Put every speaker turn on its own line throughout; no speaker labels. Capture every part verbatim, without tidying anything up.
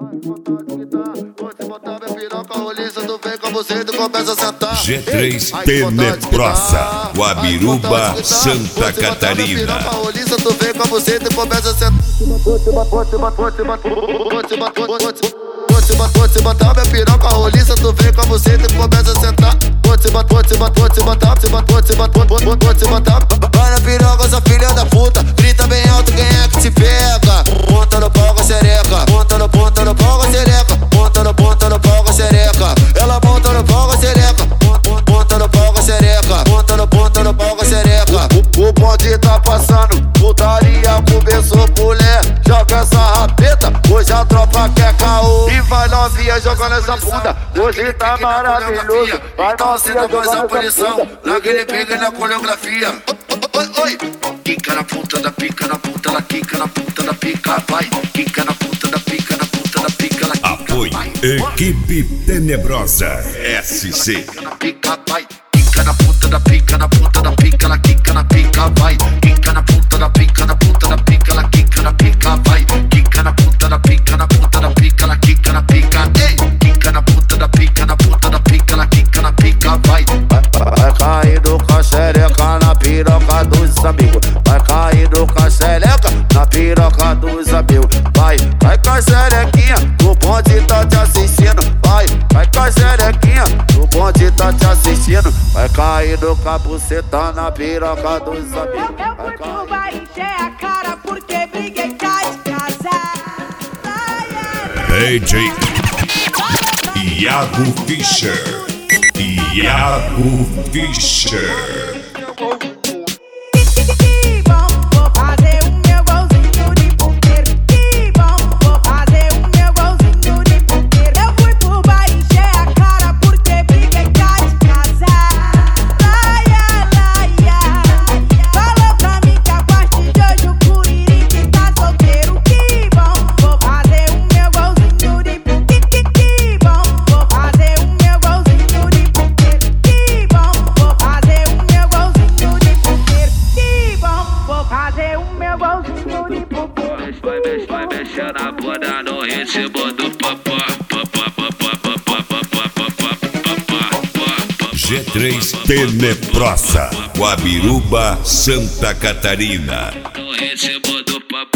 G três Tenebrosa, Guabiruba, Santa Catarina.
Tu vem com você e começa a sentar. Vou te botar minha piroca roliça, tu vem com você e começa a sentar. Vou te botar, vou te botar, vou te botar, vou te botar, vou te botar, vou te botar. Vai na piroca, essa filha da puta, grita bem alto, quem é que te pega? Ponta no pau com a xereca, ponta no, ponta no pau com a xereca, ponta no, ponta no pau com a xereca. Ela monta no pau com a xereca, ponta no pau com a xereca, ponta no, ponta no pau com a xereca. O bonde tá passando, putaria começou, mulher, joga essa rapeta, hoje a tropa quer caô. E vai novinha jogando essa bunda, hoje tá maravilhoso. Vai novinha jogando essa bunda, naquele pega na coreografia. Oi, oi, quica na ponta da pica, na ponta da quica, na ponta da pica, vai. Quica na ponta da pica, na ponta da pica, ela quica.
Apoio Equipe Tenebrosa S C.
Pica, vai. Quica na ponta da pica, na ponta da pica, ela quica na pica, vai. Quica na ponta da pica, na ponta da pica, ela quica na pica, vai. Quica na ponta da pica, na ponta da pica, ela quica na pica, ei. Quica na ponta da pica, na ponta da pica, ela quica na pica, vai. Vai caindo com a xereca na piroca dos amigos. Vai caindo com a xereca na piroca dos amigos. Vai, vai com a xerequinha, o bonde tá te assistindo. Vai, vai com a xerequinha, o bonde tá te assistindo. Vai caindo com a buceta na piroca dos amigos.
Eu, eu fui pro bar encher a cara porque briguei cá de casa.
D J Iago Fischer. Iago Fischer.
Que bom, vou fazer o meu golzinho de puteiro. Que bom, vou fazer o meu golzinho de puteiro. Eu fui pro bar encher a cara porque briguei cá de casa. Laia, laia, falou pra mim que a partir de hoje o Curirique tá solteiro. Que bom, vou fazer o meu golzinho de puteiro. Que bom, vou fazer o meu golzinho de puteiro. Que bom, vou fazer o meu golzinho de puteiro. Que bom, vou fazer o meu golzinho de puteiro.
Vai, mexe, vai mexer na bunda no ritmo do papá.
G três Tenebrosa, Guabiruba, Santa Catarina.
No ritmo do papá.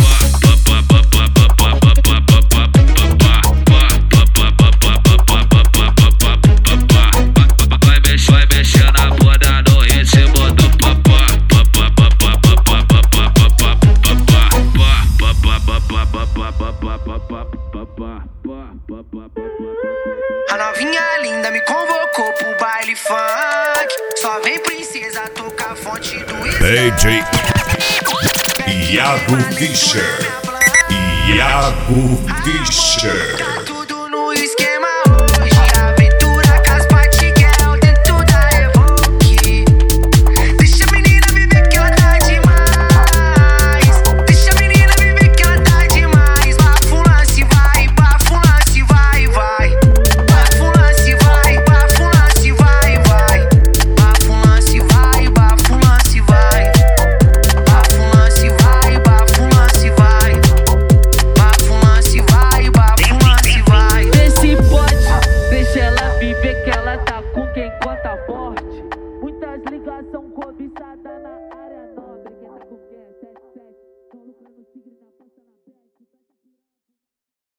Vai mexer, vai mexer na bunda no ritmo do papá.
A novinha linda me convocou pro baile funk. Só vem princesa tocar a fonte do
D J Iago Fischer. Iago Fischer.